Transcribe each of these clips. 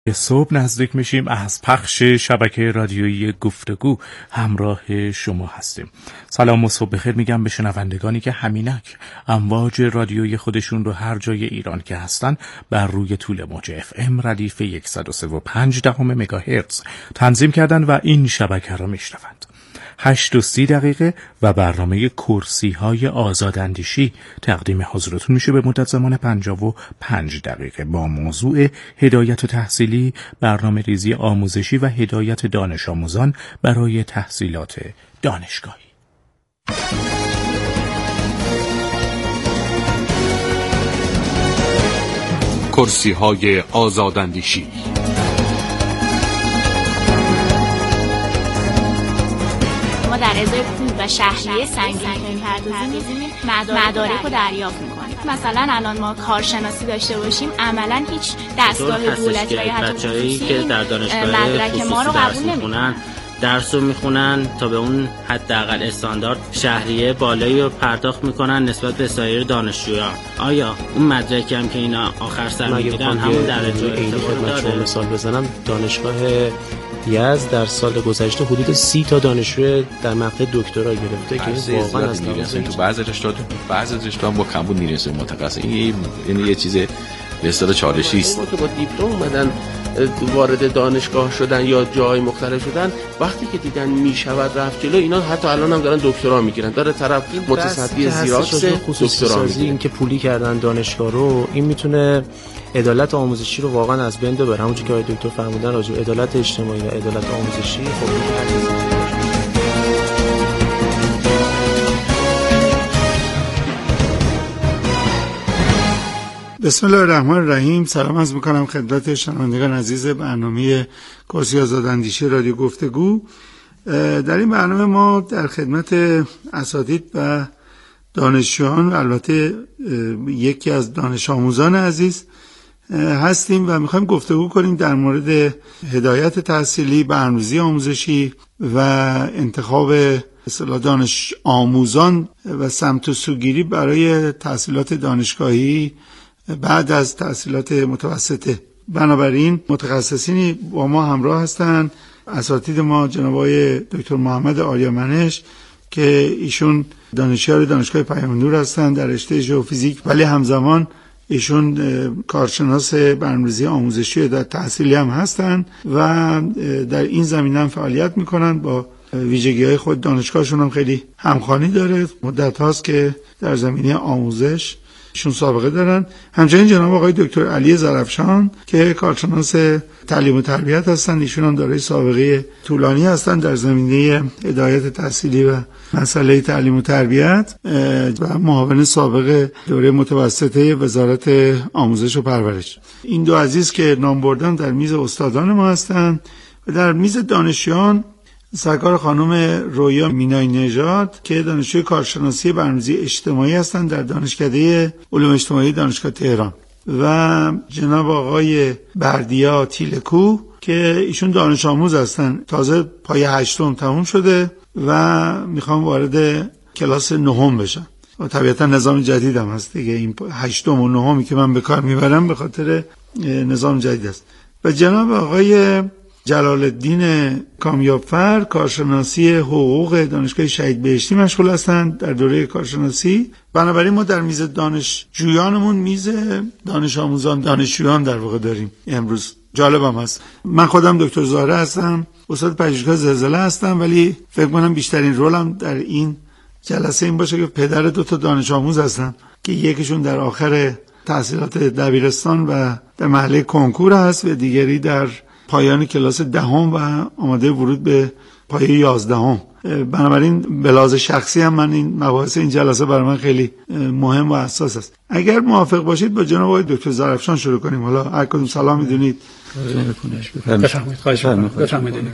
صبح نزدیک میشیم از پخش شبکه رادیویی گفتگو همراه شما هستیم. سلام و صبح بخیر میگم به شنوندگانی که همینک امواج رادیویی خودشون رو هر جای ایران که هستن بر روی طول موج FM ردیف 103.5 مگاهرتز تنظیم کردن و این شبکه را میشنوند. 8:30 و برنامه کرسی های آزاداندیشی تقدیم حضورتون میشه به مدت زمان 55 دقیقه با موضوع هدایت تحصیلی، برنامه ریزی آموزشی و هدایت دانش آموزان برای تحصیلات دانشگاهی. کرسی های آزاداندیشی. ما در ازای پول و شهریه سنگین پردازی مدارک رو دریافت میکنیم. مثلا الان ما کارشناسی داشته باشیم عملا هیچ دستگاه دولتی و یا حتی بچه‌ای که در دانشگاه مدرک ما رو قبول نمیکنن، درس رو میخونن تا به اون حداقل استاندارد شهریه بالایی رو پرداخت میکنن نسبت به سایر دانشجویان. آیا اون مدرکی هم که اینا آخر سر میگیرن همون درجه اعتبار داره؟ مثال بزنم، دانشگاه یزد در سال گذشته حدود 30 تا دانشجو در مقطع دکترا گرفته که واقعا از تو بعضی رشته‌ها با کمبود میرسه متخصص. این یه چیز به اصطلاح چالشی است. ما که با دیپلم اومدن وارد دانشگاه شدن یا جای مختلف شدن، وقتی که دیدن میشود رفت جلو، اینا حتی الان هم دارن دکترا میگیرن. داره طرف متصدی زیراکس دکترا میگیره. این که پولی کردن دانشگاه رو، این میتونه عدالت آموزشی رو واقعا از بین ببره. همونجوری که آقای دکتر فرمودن راجع به عدالت اجتماعی و عدالت آموزشی، خب بسم الله الرحمن الرحیم. سلام عرض میکنم خدمت شنوندگان عزیز برنامه کرسی آزاداندیشی رادیو گفتگو. در این برنامه ما در خدمت اساتید و دانشجویان و البته یکی از دانش آموزان عزیز هستیم و میخوایم گفتگو کنیم در مورد هدایت تحصیلی، برنامه‌ریزی آموزشی و انتخاب اصطلاح دانش آموزان و سمت و سوگیری برای تحصیلات دانشگاهی بعد از تحصیلات متوسطه. بنابراین متخصصینی با ما همراه هستند. اساتید ما جناب آقای دکتر محمد آریامنش که ایشون دانشیار دانشگاه پیام‌نور هستند در رشته ژئوفیزیک، ولی همزمان ایشون کارشناس برنامه‌ریزی آموزشی در تحصیلی هم هستند و در این زمینه هم فعالیت میکنن. با ویژگی‌های خود دانشگاهشون هم خیلی همخوانی داره. مدت هاست که در زمینه آموزش ایشون سابقه دارن. همچنین جناب آقای دکتر علی زرفشان که کارشناس تعلیم و تربیت هستند، ایشون هم دارای سابقه طولانی هستند در زمینه هدایت تحصیلی و مسئله تعلیم و تربیت و معاون سابق دوره متوسطه وزارت آموزش و پرورش. این دو عزیز که نام بردم در میز استادان ما هستند و در میز دانشجویان سرکار خانم رویا مینای نژاد که دانشجوی کارشناسی برنامه‌ریزی اجتماعی هستند در دانشکده علوم اجتماعی دانشگاه تهران و جناب آقای بردیا تیلکو که ایشون دانش آموز هستند، تازه پای 8 تموم شده و میخوام وارد کلاس 9 بشن و طبیعتا نظام جدید هم هست دیگه. این 8 و 9 که من به کار میبرم به خاطر نظام جدید است. و جناب آقای جلال الدین کامیابفر کارشناسی حقوق دانشگاه شهید بهشتی مشغول هستند در دوره کارشناسی. بنابراین ما در میز دانشجویانمون میز دانش آموزان دانشجویان در واقع داریم امروز. جالبم هست. من خودم دکتر زهره هستم، استاد پژوهشگاه زلزله هستم، ولی فکر کنم بیشترین رولم در این جلسه این باشه که پدر 2 تا دانش آموز هستم که یکیشون در آخر تحصیلات دبیرستان و در مرحله کنکور هست و دیگری در پایان کلاس 10 و آماده ورود به پایه 11. بنابراین به لحاظ شخصی هم من این مباحث این جلسه برای من خیلی مهم و حساس است. اگر موافق باشید با جناب آقای دکتر زرفشان شروع کنیم. حالا هر کدوم سلام میدونید. بفرمایید. خواهش می‌کنم.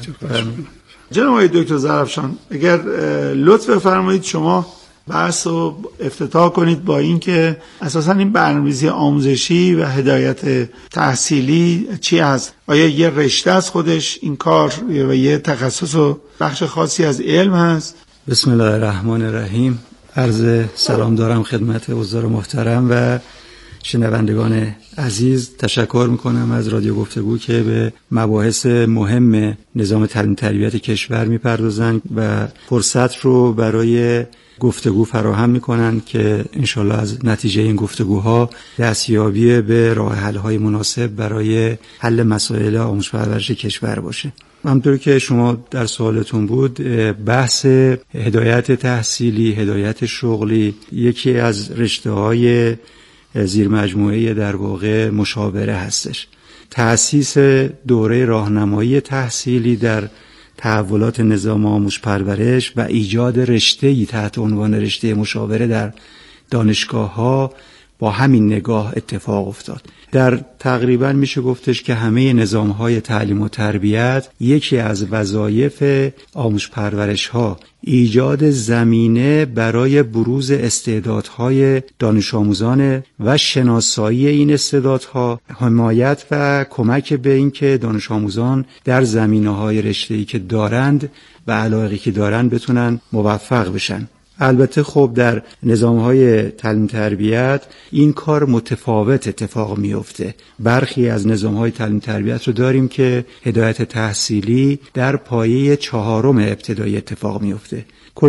جناب آقای دکتر زرفشان اگر لطف بفرمایید شما بحث رو افتتاح کنید با اینکه اساساً این برنامه‌ریزی آموزشی و هدایت تحصیلی چی هست؟ آیا یه رشته از خودش این کار و یه تخصص و بخش خاصی از علم هست؟ بسم الله الرحمن الرحیم. عرض سلام دارم خدمت حضار محترم و شنوندگان عزیز، تشکر میکنم از رادیو گفتگو که به مباحث مهم نظام تعلیم تربیت کشور میپردازن و فرصت رو برای گفتگو فراهم میکنن که انشالله از نتیجه این گفتگوها دستیابی به راه حل‌های مناسب برای حل مسائل آموزش پرورش کشور باشه. همونطور که شما در سوالتون بود، بحث هدایت تحصیلی، هدایت شغلی یکی از رشته‌های زیر مجموعه در واقع مشاوره هستش. تأسیس دوره راهنمایی تحصیلی در تحولات نظام آموزش پرورش و ایجاد رشته‌ای تحت عنوان رشته مشاوره در دانشگاه‌ها با همین نگاه اتفاق افتاد. در تقریبا میشه گفتش که همه نظام‌های تعلیم و تربیت یکی از وظایف آموزش پرورش‌ها ایجاد زمینه برای بروز استعدادهای دانش آموزان و شناسایی این استعدادها، حمایت و کمک به این که دانش آموزان در زمینه‌های رشته‌ای که دارند و علاقه‌ای که دارند بتونن موفق بشن. البته خب در نظام‌های تعلیم تربیت این کار متفاوت اتفاق میفته. برخی از نظام‌های تعلیم تربیت رو داریم که هدایت تحصیلی در پایه 4 ابتدایی اتفاق میفته.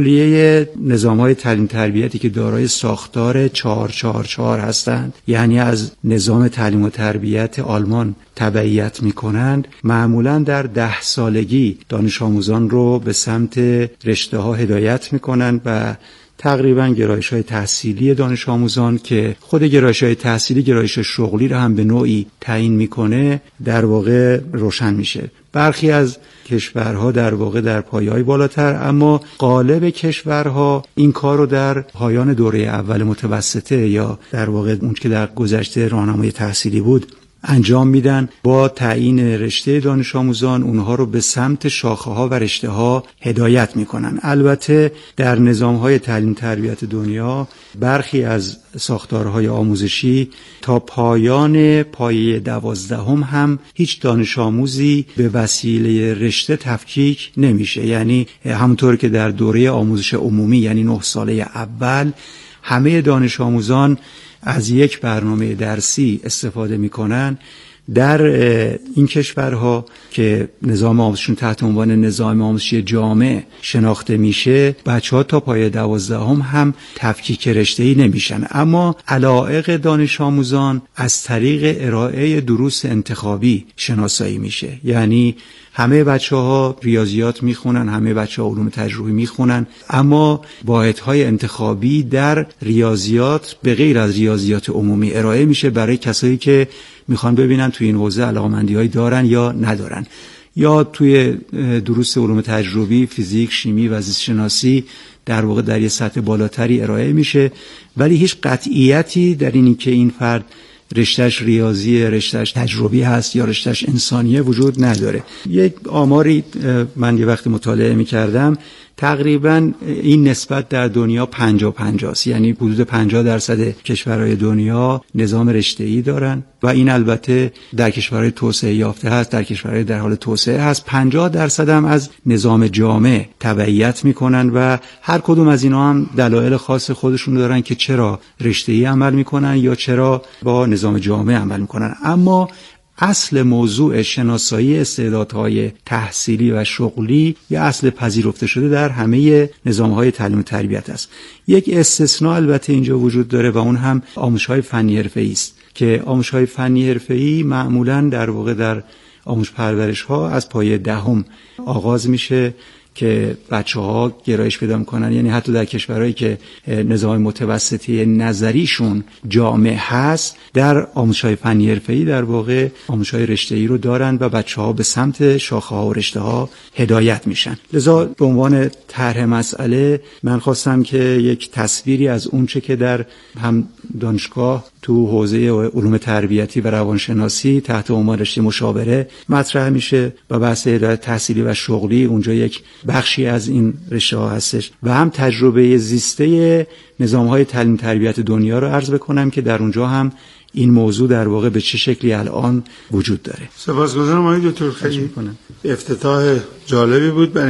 کلیه نظام‌های تعلیم تربیتی که دارای ساختار 4-4-4 هستند، یعنی از نظام تعلیم و تربیت آلمان تبعیت می‌کنند، معمولاً در 10 سالگی دانش آموزان رو به سمت رشته‌ها هدایت می‌کنند و تقریباً گرایش‌های تحصیلی دانش آموزان که خود گرایش‌های تحصیلی گرایش شغلی رو هم به نوعی تعیین می‌کنه در واقع روشن میشه. برخی از کشورها در واقع در پایه‌های بالاتر، اما غالب کشورها این کار رو در پایان دوره اول متوسطه یا در واقع اون که در گذشته راهنمای تحصیلی بود انجام میدن. با تعیین رشته دانش آموزان اونها رو به سمت شاخه‌ها و رشته‌ها هدایت میکنن. البته در نظام‌های تعلیم تربیت دنیا برخی از ساختارهای آموزشی تا پایان پایه 12 هم هیچ دانش آموزی به وسیله رشته تفکیک نمیشه. یعنی همونطور که در دوره آموزش عمومی یعنی 9 ساله اول همه دانش آموزان از یک برنامه درسی استفاده میکنن، در این کشورها که نظام آموزشون تحت عنوان نظام آموزشی جامع شناخته میشه، بچه‌ها تا پایه 12 هم تفکیک رشته‌ای نمیشن، اما علایق دانش آموزان از طریق ارائه دروس انتخابی شناسایی میشه. یعنی همه بچه‌ها ریاضیات میخونن، همه بچه‌ها علوم تجربی میخونن، اما واحدهای انتخابی در ریاضیات به غیر از ریاضیات عمومی ارائه میشه برای کسایی که میخوان ببینن توی این حوزه علاقه‌مندی‌هایی دارن یا ندارن. یا توی دروس علوم تجربی، فیزیک، شیمی و زیست شناسی در واقع در یه سطح بالاتری ارائه میشه، ولی هیچ قطعیتی در اینی که این فرد رشتهش ریاضی، رشتهش تجربی هست یا رشتهش انسانیه وجود نداره. یک آماری من یه وقت مطالعه می‌کردم، تقریباً این نسبت در دنیا 50-50 است. یعنی حدود 50% کشورهای دنیا نظام رشته‌ای دارن و این البته در کشورهای توسعه یافته هست، در کشورهای در حال توسعه هست. 50% هم از نظام جامع تبعیت میکنن و هر کدوم از اینا هم دلایل خاص خودشون دارن که چرا رشته‌ای عمل میکنن یا چرا با نظام جامع عمل میکنن. اما اصل موضوع شناسایی استعدادهای تحصیلی و شغلی یا اصل پذیرفته شده در همه نظام‌های تعلیم و تربیت است. یک استثناء البته اینجا وجود داره و اون هم آموزش‌های فنی حرفه‌ای است که آموزش‌های فنی حرفه‌ای معمولاً در واقع در آموزش پرورش‌ها از پایه 10 آغاز میشه که بچه‌ها گرایش پیدا می‌کنن. یعنی حتی در کشورهایی که نظام متوسطی نظریشون جامع هست، در آموزش‌های فنی حرفه‌ای در واقع آموزش‌های رشته‌ای رو دارن و بچه‌ها به سمت شاخه‌ها و رشته‌ها هدایت میشن. لذا به عنوان طرح مسئله من خواستم که یک تصویری از اونچه که در هم دانشگاه تو حوزه علوم تربیتی و روانشناسی تحت عنوان رشته مشاوره مطرح میشه و بحث هدایت تحصیلی و شغلی اونجا یک بخشی از این رشته ها هستش و هم تجربه زیسته نظام‌های تعلیم تربیت دنیا رو عرض بکنم که در اونجا هم این موضوع در واقع به چه شکلی الان وجود داره. سپاسگزارم آقای دکتر، خیلی افتتاح جالبی بود برای این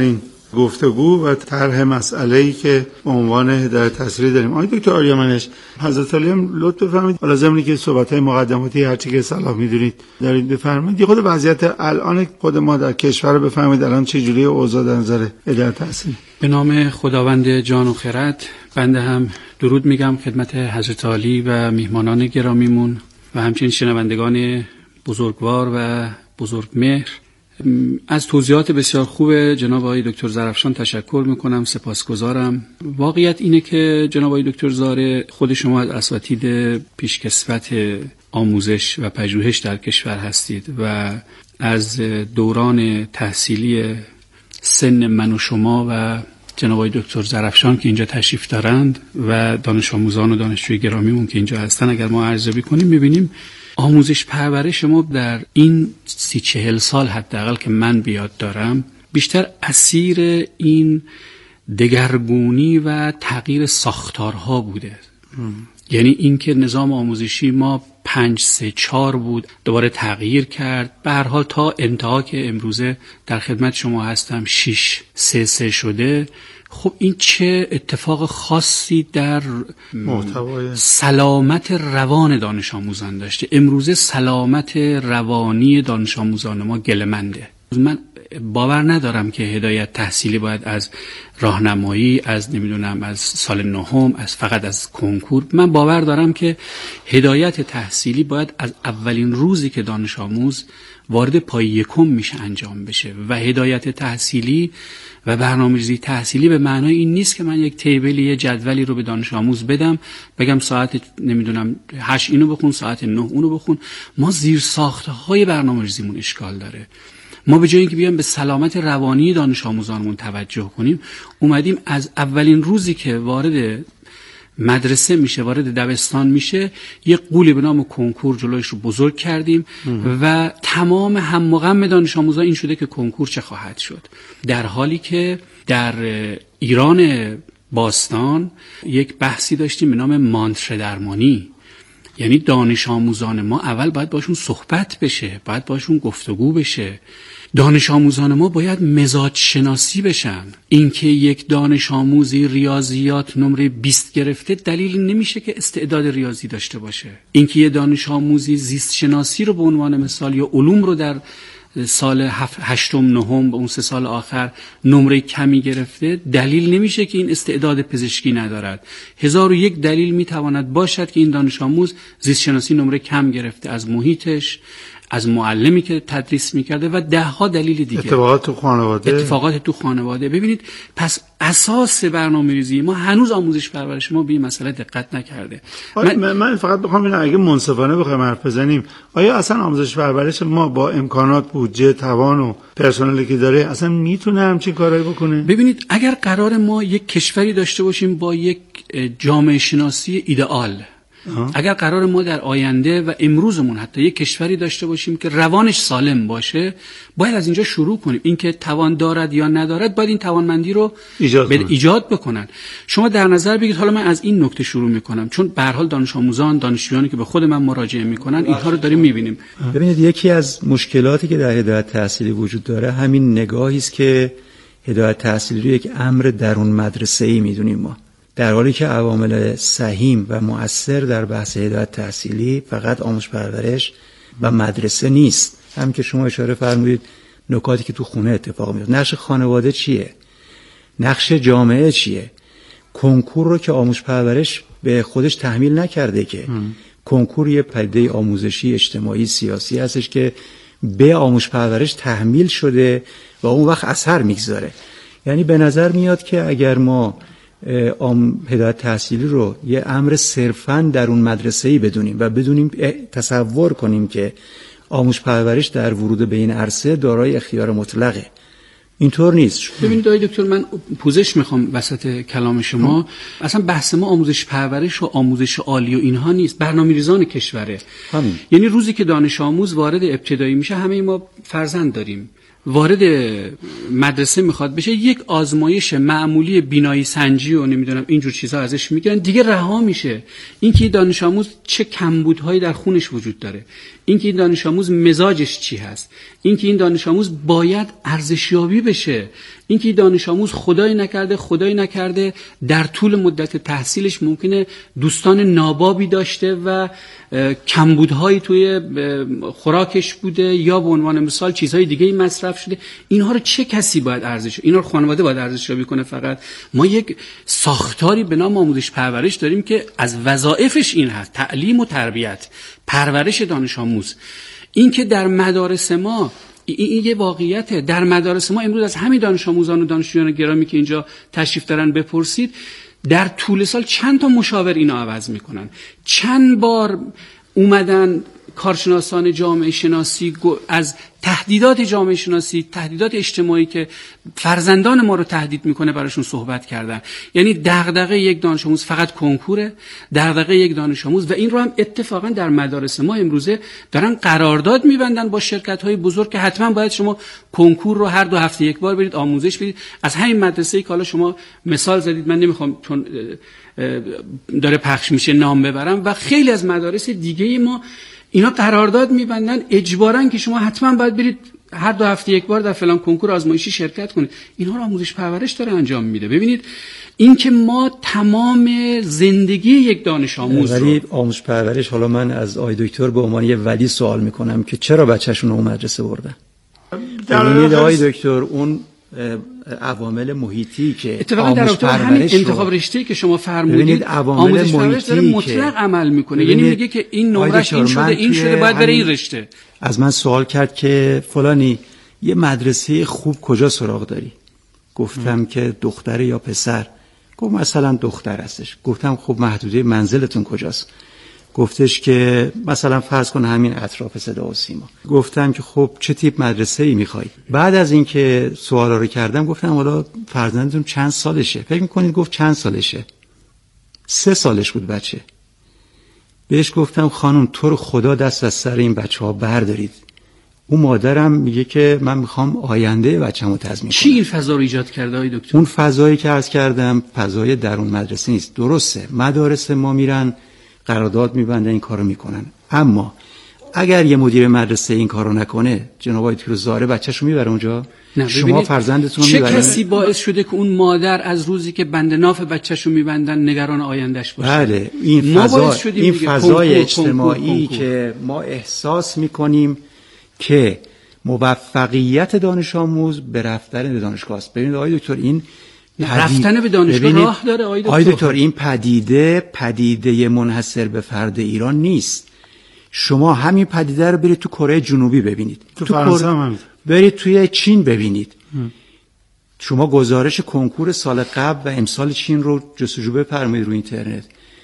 گفتگو و طرح مسئله‌ای که به عنوان هدایت تحصیلی داریم. آقای دکتر آریامنش، حضرت علی هم لطف بفرمایید حالا ضمن که صحبت‌های مقدماتی هر چی که صلاح می‌دونید دارید بفرمایید. خود وضعیت الان خود ما در کشور رو بفرمایید، الان چه جوریه اوضاع در نظر هدایت تحصیلی؟ به نام خداوند جان و خرد، بنده هم درود میگم خدمت حضرت علی و میهمانان گرامیمون و همچنین شنوندگان بزرگوار و بزرگمهر. از توضیحات بسیار خوب جناب آقای دکتر ظرفشان تشکر میکنم، سپاسگزارم. واقعیت اینه که جناب آقای دکتر زاره، خود شما از اساتید پیشکسوت آموزش و پژوهش در کشور هستید و از دوران تحصیلی سن من و شما و جناب آقای دکتر ظرفشان که اینجا تشریف دارند و دانش آموزان و دانشجوی گرامیمون که اینجا هستن اگر ما ارزیابی کنیم میبینیم آموزش پرورش ما در این 30-40 سال حداقل که من بیاد دارم بیشتر اسیر این دگرگونی و تغییر ساختارها بوده. یعنی اینکه نظام آموزشی ما 5-3-4 بود، دوباره تغییر کرد، به هر حال تا انتها که امروزه در خدمت شما هستم 6-3-3 شده. خب این چه اتفاق خاصی در سلامت روان دانش آموزان داشته. امروزه سلامت روانی دانش آموزان ما گله‌منده. من باور ندارم که هدایت تحصیلی باید از راهنمایی، از نمیدونم از سال نهم، از فقط از کنکور. من باور دارم که هدایت تحصیلی باید از اولین روزی که دانش آموز وارد پای یکم میشه انجام بشه. و هدایت تحصیلی و برنامه‌ریزی تحصیلی به معنای این نیست که من یک تیبلی، یه جدولی رو به دانش آموز بدم بگم ساعت نمیدونم 8 اینو بخون، ساعت 9 اونو بخون. ما زیر ساختهای برنامه‌ریزیمون اشکال داره. ما به جای اینکه بیایم به سلامت روانی دانش آموزانمون توجه کنیم، اومدیم از اولین روزی که وارد مدرسه میشه، وارد دبستان میشه، یه قولی به نام کنکور جلویش رو بزرگ کردیم و تمام هم و غم دانش آموزان این شده که کنکور چه خواهد شد. در حالی که در ایران باستان یک بحثی داشتیم به نام مانتره درمانی. یعنی دانش آموزان ما اول باید باشون صحبت بشه، باید باشون گفتگو بشه. دانش آموزان ما باید مزاج شناسی بشن. اینکه یک دانش آموزی ریاضیات نمره 20 گرفته دلیل نمیشه که استعداد ریاضی داشته باشه. اینکه یک دانش آموزی زیست شناسی رو به عنوان مثال یا علوم رو در سال 8م 9م به اون 3 سال آخر نمره کمی گرفته دلیل نمیشه که این استعداد پزشکی ندارد. 1001 دلیل میتواند باشد که این دانش آموز زیست شناسی نمره کم گرفته از محیطش، از معلمی که تدریس میکرده و 10 دلیل دیگه. اتفاقات تو خانواده. ببینید پس اساس برنامه‌ریزی ما هنوز آموزش پرورش ما به این مسئله دقت نکرده. من فقط بخوام ببینم اگه منصفانه بخوایم حرف بزنیم، آیا اصلا آموزش پرورش ما با امکانات، بودجه، توان و پرسنلی که داره اصلا میتونه همچین کارایی بکنه؟ ببینید اگر قرار ما یک کشوری داشته باشیم با یک جامعه شناسی ایدئال، اگر قرار ما در آینده و امروزمون حتی یک کشوری داشته باشیم که روانش سالم باشه، باید از اینجا شروع کنیم. اینکه توان دارد یا ندارد باید این توانمندی رو ایجاد بکنن. شما در نظر بگیرید، حالا من از این نکته شروع میکنم چون به هر حال دانش آموزان، دانشجویانی که به خود من مراجعه میکنن اینها رو داریم میبینیم. ببینید یکی از مشکلاتی که در هدایت تحصیلی وجود داره همین نگاهی است که هدایت تحصیلی رو یک امر درون مدرسه‌ای میدونیم ما، در حالی که عوامل سهیم و مؤثر در بحث هدایت تحصیلی فقط آموزش پرورش و مدرسه نیست. هم که شما اشاره فرمودید نکاتی که تو خونه اتفاق میفته. نقش خانواده چیه؟ نقش جامعه چیه؟ کنکور رو که آموزش پرورش به خودش تحمیل نکرده که کنکور یه پدیده آموزشی، اجتماعی، سیاسی هستش که به آموزش پرورش تحمیل شده و اون وقت اثر میگذاره. یعنی به نظر میاد که اگر ما هدایت تحصیلی رو یه امر صرفاً درون مدرسه‌ای بدونیم و بدونیم تصور کنیم که آموزش پرورش در ورود به این عرصه دارای اختیار مطلقه، اینطور نیست. ببینید آقای دکتر، من پوزش میخوام وسط کلام شما. اصلا بحث ما آموزش پرورش و آموزش عالی و اینها نیست، برنامه‌ریزان کشوره. یعنی روزی که دانش آموز وارد ابتدایی میشه، همه ما فرزند داریم، وارد مدرسه میخواد بشه، یک آزمایش معمولی بینایی سنجی و نمیدونم اینجور چیزها ازش میگیرن، دیگه رها میشه. اینکه دانش آموز چه کمبودهایی در خونش وجود داره، اینکه این دانش آموز مزاجش چی هست، اینکه این دانش آموز باید ارزشیابی بشه، اینکه دانش آموز خدای نکرده در طول مدت تحصیلش ممکنه دوستان نابابی داشته و کمبودهایی توی خوراکش بوده یا به عنوان مثال چیزهای دیگه مصرف شده. اینها رو چه کسی باید ارزش، اینا رو خانواده باید ارزش‌یابی کنه؟ فقط ما یک ساختاری به نام آموزش پرورش داریم که از وظایفش این هست: تعلیم و تربیت، پرورش دانش آموز. این که در مدارس ما این یه واقعیته، در مدارس ما امروز از همین دانش آموزان و دانشجویان گرامی که اینجا تشریف دارن بپرسید، در طول سال چند تا مشاور اینو عوض میکنن، چند بار اومدن کارشناسان جامعه شناسی از تهدیدات جامعه شناسی، تهدیدات اجتماعی که فرزندان ما رو تهدید میکنه براشون صحبت کردن. یعنی دغدغه یک دانش آموز فقط کنکوره، دغدغه یک دانش آموز، و این رو هم اتفاقا در مدارس ما امروزه دارن قرارداد میبندن با شرکت‌های بزرگ که حتما باید شما کنکور رو هر 2 هفته یک بار برید آموزش بدید. از همین مدرسه‌ای که حالا شما مثال زدید، من نمیخوام چون داره پخش میشه نام ببرم، و خیلی از مدارس دیگه ما اینا قرارداد میبندن اجباراً که شما حتما باید برید هر 2 هفته یک بار در فلان کنکور آزمایشی شرکت کنید. اینها رو آموزش پرورش داره انجام میده. ببینید این که ما تمام زندگی یک دانش آموز ولی آموزش پرورش، حالا من از آقای دکتر به عنوان یه ولی سوال میکنم که چرا بچه‌شون رو اون مدرسه بردن؟ ببینید آقای دکتر، اون عوامل محیطی که اتفاقا در رابطه با همین انتخاب رشته‌ای که شما فرمودید، آموزش پرورش داره مطلق عمل میکنه. یعنی میگه که این نمرش این شده باید بره این رشته. از من سوال کرد که فلانی یه مدرسه خوب کجا سراغ داری؟ گفتم که دختره یا پسر؟ گفت مثلا دختر هستش. گفتم خب محدوده منزلتون کجاست؟ گفتش که مثلا فرض کن همین اطراف صدا و سیما. گفتم که خب چه تیپ مدرسه‌ای می‌خوای؟ بعد از اینکه سوالا رو کردم گفتم حالا فرزندتون چند سالشه؟ فکر می‌کنید؟ گفت چند سالشه؟ 3 سالش بود بچه. بهش گفتم خانم تو رو خدا دست از سر این بچه‌ها بردارید. اون مادرم میگه که من میخوام آینده بچه‌مو تضمین کنم. چی این فضا رو ایجاد کرده آقای دکتر؟ اون فضایی که عرض کردم فضای درون مدرسه نیست. درسته مدارس ما میرن قرارداد میبندن، این کارو میکنن، اما اگر یه مدیر مدرسه این کارو نکنه، جناب آقای دکتر زاره بچه‌شو میبره اونجا؟ شما فرزندتون رو میبرید. چه کسی باعث شده که اون مادر از روزی که بند ناف بچه‌شو میبندن نگران آیندهش باشه؟ بله، این فضای اجتماعی که ما احساس میکنیم که موفقیت دانش آموز به رفتن به دانشگاه است. ببینید آقای دکتر، این رفتن به دانشگاه راه داره آقای دکتر. این پدیده منحصر به فرد ایران نیست. شما همین پدیده رو برید تو کره جنوبی ببینید، تو فرانسه هم برید توی چین ببینید. شما گزارش کنکور سال قبل و امسال چین رو جستجو بفرمایید روی اینترنت.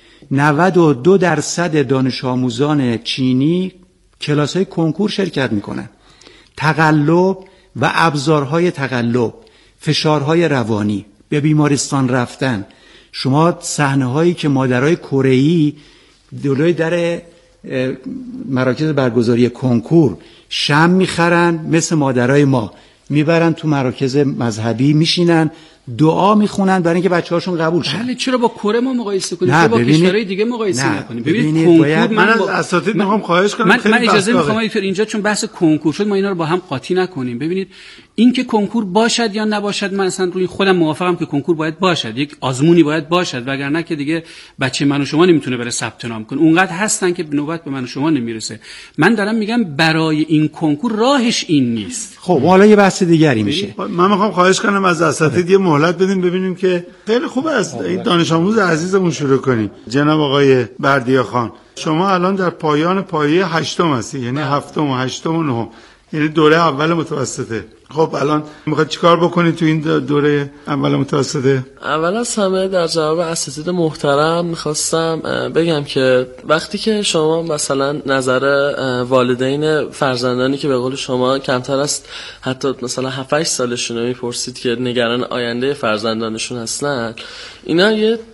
92% دانش آموزان چینی کلاس‌های کنکور شرکت میکنن. تقلب و ابزارهای تقلب، فشارهای روانی، به بیمارستان رفتن. شما صحنه‌هایی که مادرای کره‌ای جلوی در مراکز برگزاری کنکور شمع میخرن، مثل مادرای ما میبرن تو مراکز مذهبی میشینن دعا میخونن برای اینکه بچه‌هاشون قبول شه. بله، چرا با کره ما مقایسه کنیم؟ چرا با کشورهای دیگه مقایسه نکنیم؟ ببینید کنکور، من از اساتید میخوام خواهش کنم، من اجازه میخوام اینجا چون بحث کنکور شد ما اینا رو با هم قاطی نکنیم. ببینید این که کنکور باشد یا نباشد، من اصلا روی خودم موافقم که کنکور باید باشد، یک آزمونی باید باشد، وگرنه که دیگه بچه من و شما نمیتونه بره ثبت نام کنه. اونقدر هستن که نوبت به من و شما نمیرسه. من دارم میگم برای این کنکور راهش این نیست. خب حالا یه بحث دیگری میشه. من میخوام خواهش کنم از اساتید یه مهلت بدین ببینیم که خیلی خوبه از دانش آموز عزیزمون شروع کنیم. جناب آقای بردیاخان، شما الان در پایه 8م هستی، یعنی 7م و 8م و 9م، یعنی دوره اول متوسطه. خب الان میخواد چیکار بکنید تو این دوره اول متوسطه؟ اول از همه در جواب اساتید محترم میخواستم بگم که وقتی که شما مثلا نظر والدین فرزندانی که به قول شما کمتر است حتی مثلا 7-8 سالشون رو میپرسید که نگران آینده فرزندانشون هستن، اینا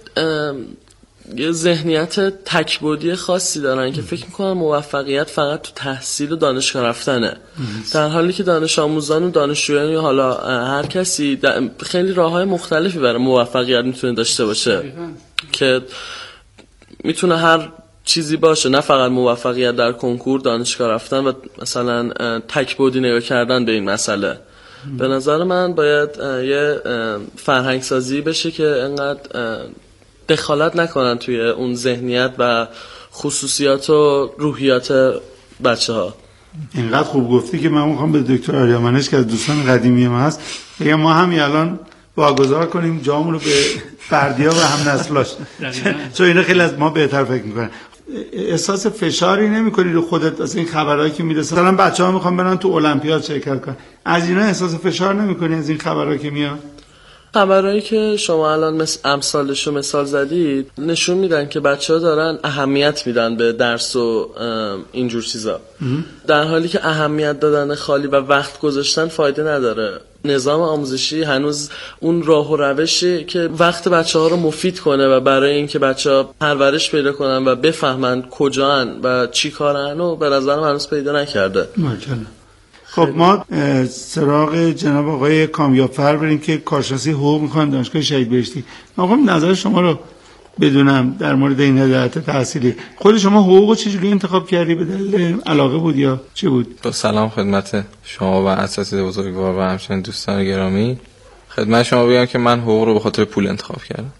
یه ذهنیت تک‌بعدی خاصی دارن که فکر میکنن موفقیت فقط تو تحصیل و دانشگاه رفتنه، در حالی که دانش آموزان و دانشجویان یا حالا هر کسی خیلی راه‌های مختلفی برای موفقیت میتونه داشته باشه که میتونه هر چیزی باشه، نه فقط موفقیت در کنکور، دانشگاه رفتن و مثلا تک‌بعدی نگاه کردن به این مسئله. به نظر من باید یه فرهنگ سازی بشه که انقدر دخالت نکنن توی اون ذهنیت و خصوصیات و روحیات بچه‌ها. اینقدر خوب گفتی که من میخوام به دکتر آریامنش که از دوستان قدیمی ما هست بگم ما هم الان واگذار کنیم جامون رو به بردیا و هم نسلاش، چون اینا خیلی از ما بهتر فکر میکنن. احساس فشاری نمیکنی رو خودت از این خبرایی که میرسه؟ مثلا بچه‌ها میخوان برن تو المپیاد شرکت کنن، از اینا احساس فشار نمیکنی از این خبرایی که میاد؟ خبرایی که شما الان امثالشو مثال زدید نشون میدن که بچه‌ها دارن اهمیت میدن به درس و اینجور چیزا، در حالی که اهمیت دادن خالی و وقت گذاشتن فایده نداره. نظام آموزشی هنوز اون راه و روشی که وقت بچه‌ها رو مفید کنه و برای اینکه بچه‌ها پرورش پیدا کنن و بفهمن کجاان و چی کارن و به نظرم هنوز پیدا نکرده. خب ما سراغ جناب آقای کامیاب‌فر بریم که کارشناسی حقوق میخوان دانشگاه شهید بهشتی. آقا نظر شما رو بدونم در مورد این هدایت تحصیلی. خود شما حقوق چجوری انتخاب کردی؟ به دلیل علاقه بود یا چی بود؟ با سلام خدمت شما و اساتید بزرگوار و همچنین دوستان گرامی. خدمت شما بگم که من حقوق رو به خاطر پول انتخاب کردم.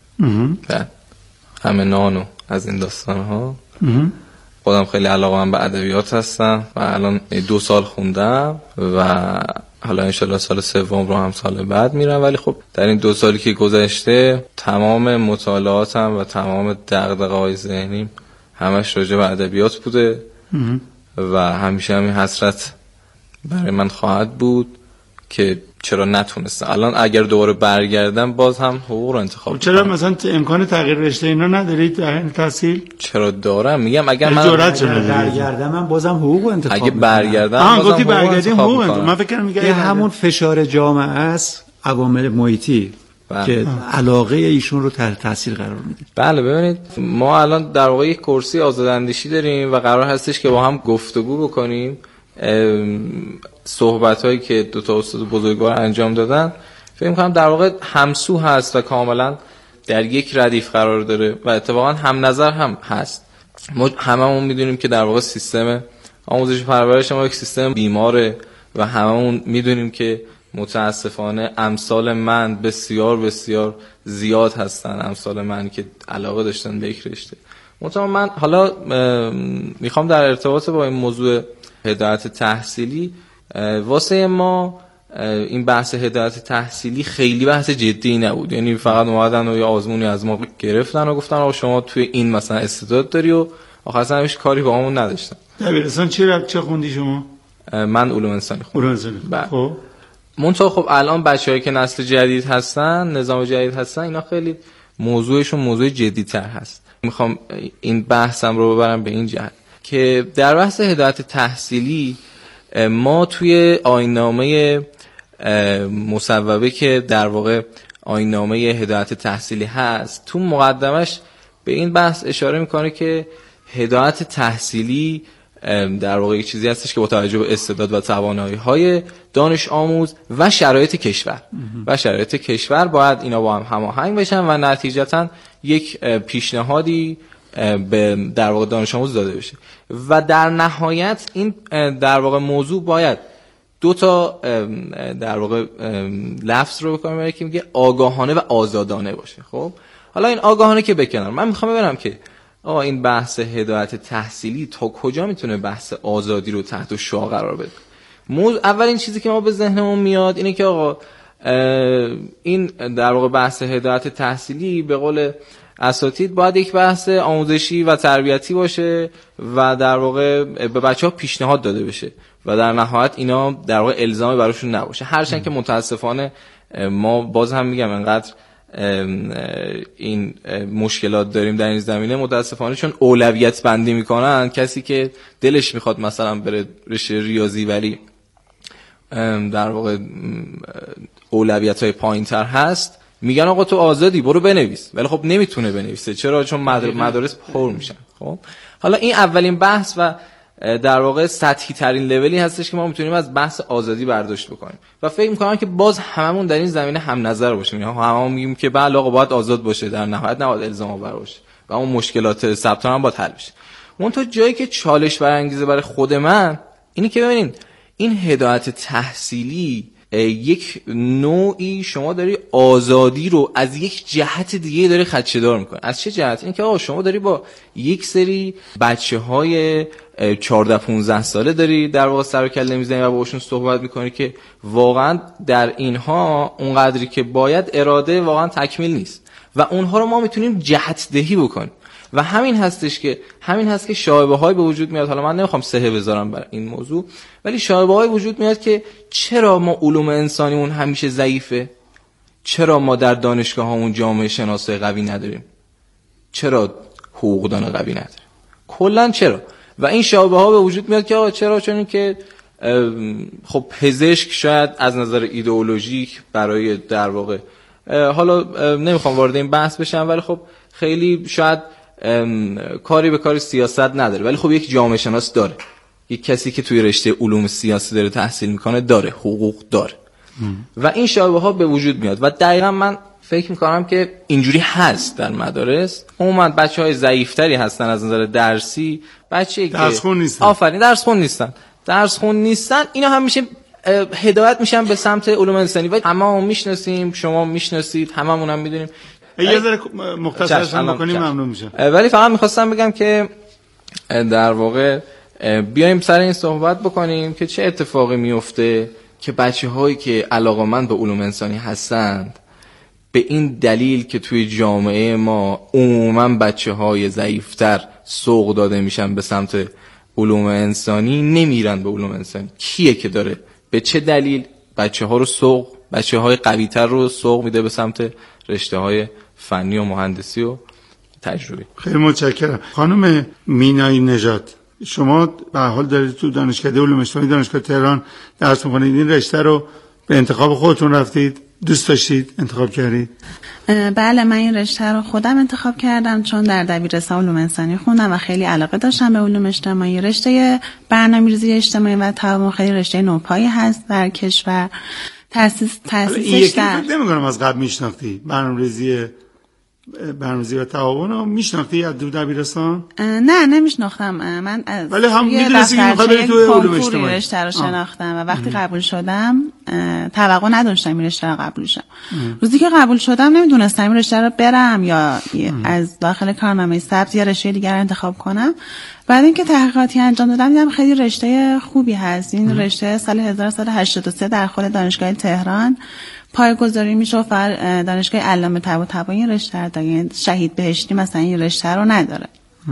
همه نانو از این داستان‌ها. خودم خیلی علاقه‌مند به ادبیات هستم و الان 2 سال خوندم و حالا انشالله سال سوم رو هم سال بعد میرم، ولی خب در این 2 سالی که گذشته تمام مطالعاتم و تمام دغدغه‌های ذهنیم همش راجع به ادبیات بوده و همیشه همین حسرت برای من خواهد بود که چرا نتونستم. الان اگر دوباره برگردم باز هم حقوق رو انتخاب چرا مثلا امکان تغییر رشته اینا ندارید در این تحصیل؟ چرا دارم، میگم اگر من برگردم من بازم حقوق رو انتخاب اگه برگردم گفتی برگردیم حقوق انتخاب. من فکر کنم میگه همون فشار جامعه است، عوامل محیطی که علاقه ایشون رو تحت تاثیر قرار میده. بله ببینید ما الان در واقع یک کرسی آزاداندیشی داریم و قرار هستش که با هم گفتگو بکنیم. صحبت‌هایی که 2 تا استاد بزرگوار انجام دادن فکر می‌کنم در واقع همسو هست و کاملا در یک ردیف قرار داره و اتفاقا هم نظر هم هست. ما هممون میدونیم که در واقع سیستم آموزش و پرورش ما یک سیستم بیماره و هممون میدونیم که متاسفانه امثال من بسیار بسیار زیاد هستن، امثال من که علاقه داشتن به یک رشته. من حالا میخوام در ارتباط با این موضوع هدایت تحصیلی، واسه ما این بحث هدایت تحصیلی خیلی بحث جدی نبود، یعنی فقط اومدن و یه آزمونی از ما گرفتن و گفتن آقا شما توی این مثلا استعداد داری و آخرش هیچ کاری با همون نداشتن. دبیرستان چه خوندی شما؟ من علوم انسانی خوندم. علوم انسانی. خب منتها خب الان بچه‌هایی که نسل جدید هستن، نظام جدید هستن، اینا خیلی موضوعشون موضوع جدی‌تر هست. میخوام این بحثم رو ببرم به این جهت که در بحث هدایت تحصیلی ما توی آیین‌نامه مصوبه که در واقع آیین‌نامه هدایت تحصیلی هست، تو مقدمش به این بحث اشاره میکنه که هدایت تحصیلی در واقع یک چیزی هستش که با توجه به استعداد و توانایی‌های دانش آموز و شرایط کشور باید اینا با هم هماهنگ بشن و نتیجتاً یک پیشنهادی به در واقع دانش آموز داده بشه و در نهایت این در واقع موضوع باید 2 تا در واقع لفظ رو بکنم که میگه آگاهانه و آزادانه باشه. خب حالا این آگاهانه که بکنم، من میخوام ببینم که این بحث هدایت تحصیلی تا کجا میتونه بحث آزادی رو تحت شعاع قرار بده. اولین چیزی که ما به ذهنمون میاد اینه که آقا این در واقع بحث هدایت تحصیلی به قول اساتید باید یک بحث آموزشی و تربیتی باشه و در واقع به بچه‌ها پیشنهاد داده بشه و در نهایت اینا در واقع الزامی براشون نباشه. هرچند که متاسفانه ما باز هم میگم انقدر این مشکلات داریم در این زمینه، متاسفانه چون اولویت بندی میکنن، کسی که دلش میخواد مثلا بره رشته ریاضی ولی در واقع اولویت‌های پایین‌تر هست میگن آقا تو آزادی برو بنویس، ولی خب نمیتونه بنویسه. چرا؟ چون مدارس پر میشن. خب حالا این اولین بحث و در واقع سطحی ترین لولی هستش که ما میتونیم از بحث آزادی برداشت بکنیم و فکر میکنم که باز هممون در این زمینه هم نظر باشیم، یعنی هممون میگیم که بله آقا باید آزاد باشه، در نهایت نباید الزام آور باشه و اون مشکلات ثبت هم باید حل بشه. اون تو جایی که چالش برانگیزه برای خود من اینی که ببینید این هدایت تحصیلی یک نوعی شما داری آزادی رو از یک جهت دیگه داری خدشه‌دار میکنه. از چه جهت؟ این که آقا شما داری با یک سری بچه‌های 14-15 ساله داری در واقع سر و کله میزنی و باشون صحبت میکنی که واقعا در اینها اونقدری که باید اراده واقعا تکمیل نیست و اونها رو ما میتونیم جهت دهی بکنیم و همین هست که شایبه‌های به وجود میاد. حالا من نمیخوام سهه بذارم بر این موضوع، ولی شایبه‌های وجود میاد که چرا ما علوم انسانیمون همیشه ضعیفه؟ چرا ما در دانشگاه‌هامون جامعه شناسای قوی نداریم؟ چرا حقوقدان قوی نداریم؟ کلاً چرا؟ و این شایبه‌ها به وجود میاد که آقا چرا؟ چون که خب پزشک شاید از نظر ایدئولوژیک برای در واقع حالا نمیخوام وارد این بحث بشم، ولی خب خیلی شاید کاری به کار سیاست نداره، ولی خب یک جامعه شناس داره، یک کسی که توی رشته علوم سیاسی داره تحصیل میکنه داره، حقوق داره و این شایبه‌ها به وجود میاد و دقیقا من فکر میکنم که اینجوری هست در مدارس. عموما بچه‌های ضعیف‌تری هستن از نظر درسی، بچه‌ای که درسخون نیستن. آفرین، درسخون نیستن اینا هم میشه هدایت میشن به سمت علوم انسانی و همه میشناسیم، شما میشناسید، هممون هم میدونیم. یه ذره مختصرش هم بکنیم ممنون میشم. ولی فقط میخواستم بگم که در واقع بیایم سر این صحبت بکنیم که چه اتفاقی میفته که بچه‌هایی که علاقه‌مند به علوم انسانی هستند به این دلیل که توی جامعه ما عموما بچه‌های ضعیف‌تر سوق داده میشن به سمت علوم انسانی، نمیرن به علوم انسانی. کیه که داره به چه دلیل بچه‌های قوی‌تر رو سوق میده به سمت رشته‌های فنی و مهندسی و تجربی؟ خیلی متشکرم. خانم مینای نژاد، شما به هر حال دارید تو دانشکده علوم اجتماعی دانشگاه تهران درس می‌خونید. این رشته رو به انتخاب خودتون رفتید؟ دوست داشتید انتخاب کردید؟ بله، من این رشته رو خودم انتخاب کردم چون در دبیرستان علوم انسانی خوندم و خیلی علاقه داشتم به علوم اجتماعی. رشته برنامه‌ریزی اجتماعی و تعاون خیلی رشته نوپایی هست در کشور. تأسیسش در نمی‌گم از قبل میشناختی برنامه‌ریزی و تعاون رو میشناختی از دبیرستان؟ نه نمیشناختم. من از ولی هم میدونستی که میخواد بری تو علوم اجتماعی رشته رو شناختم و وقتی قبول شدم توقع نداشتم این رشته رو قبول شم. روزی که قبول شدم نمیدونستم این رشته رو برم یا از داخل کارنامه ثبت یا رشته دیگر انتخاب کنم. بعد اینکه تحقیقاتی انجام دادم دیدم خیلی رشته خوبی هست. این رشته سال 1383 در خود دانشگاه تهران پایه‌گذاری میشه و دانشگاه علامه طباطبایی این رشته رو داره، یعنی شهید بهشتی مثلا این رشته رو نداره.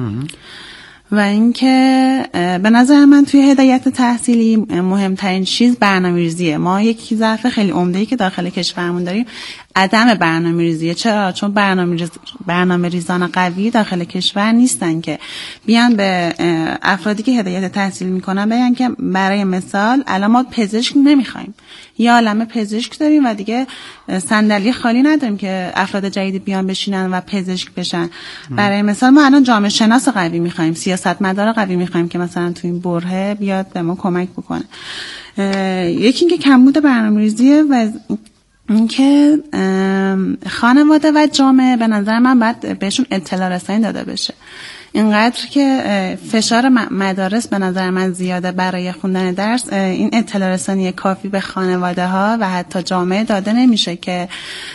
و اینکه به نظر من توی هدایت تحصیلی مهمترین چیز برنامه‌ریزیه. ما یک ضعف خیلی عمده‌ای که داخل کشورمون داریم عدم برنامه‌ریزیه. چرا؟ چون برنامه‌ریزان قوی داخل کشور نیستن که بیان به افرادی که هدایت تحصیل میکنن بگن که برای مثال الان ما پزشک نمیخوایم، یا عالمه پزشک داریم و دیگه صندلی خالی نداریم که افراد جدید بیان بشینن و پزشک بشن. برای مثال ما الان جامعه شناس قوی میخوایم، سیاستمدار قوی میخوایم که مثلا تو این برهه بیاد به ما کمک بکنه. یکی اینکه کمبود برنامه‌ریزیه و اینکه خانواده و جامعه به نظر من باید بهشون اطلاع رسانی داده بشه. اینقدر که فشار مدارس به نظر من زیاده برای خوندن درس، این اطلاع رسانی کافی به خانواده ها و حتی جامعه داده نمیشه که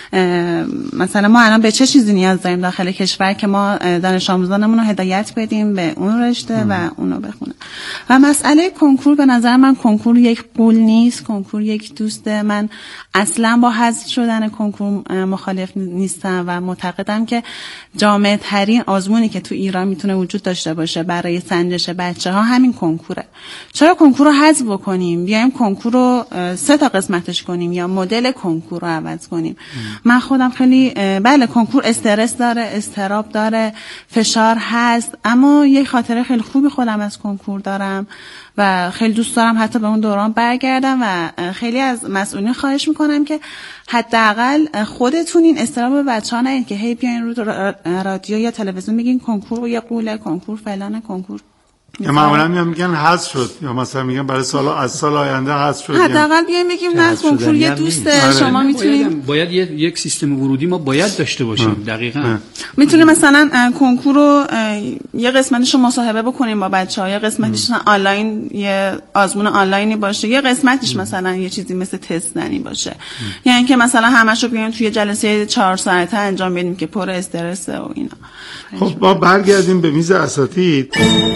مثلا ما الان به چه چیزی نیاز داریم داخل کشور که ما دانش آموزانمون رو هدایت بدیم به اون رشته و اونو بخونن. و مسئله کنکور به نظر من کنکور یک قول نیست، کنکور یک دوست. من اصلا با حذف شدن کنکور مخالف نیستم و معتقدم که جامع ترین آزمونی که تو ایران میتونه وجود داشته باشه برای سنجش بچه‌ها همین کنکوره. چرا کنکور رو حذف بکنیم؟ بیایم کنکور رو 3 تا قسمتش کنیم یا مدل کنکور رو عوض کنیم. من خودم خیلی بله کنکور استرس داره، اضطراب داره، فشار هست، اما یک خاطره خیلی خوبی خودم از کنکور دارم و خیلی دوست دارم حتی به اون دوران برگردم و خیلی از مسئولین خواهش میکنم که حداقل خودتون این اضطراب به بچه‌ها ندید که هی بیاین رو رادیو یا تلویزیون بگین کنکور و یه قوله، کنکور فلان، کنکور. یا معمولا میگن حذف شد، یا مثلا میگن برای از سال آینده حذف شد. حداقل بیایم بگیم نه کنکور یه دوسته شما میتونید باید یک سیستم ورودی ما باید داشته باشیم. دقیقاً میتونیم مثلا کنکور رو یه قسمتش رو مصاحبه بکنیم با بچه‌ها، یه قسمتش آنلاین، یه آزمون آنلاینی باشه، یه قسمتش مثلا یه چیزی مثل تست زنی باشه. یعنی اینکه مثلا همش رو بیایم توی جلسه 4 ساعته انجام بدیم که پر استرس و اینا. خب ما برگردیم به میز اساتید.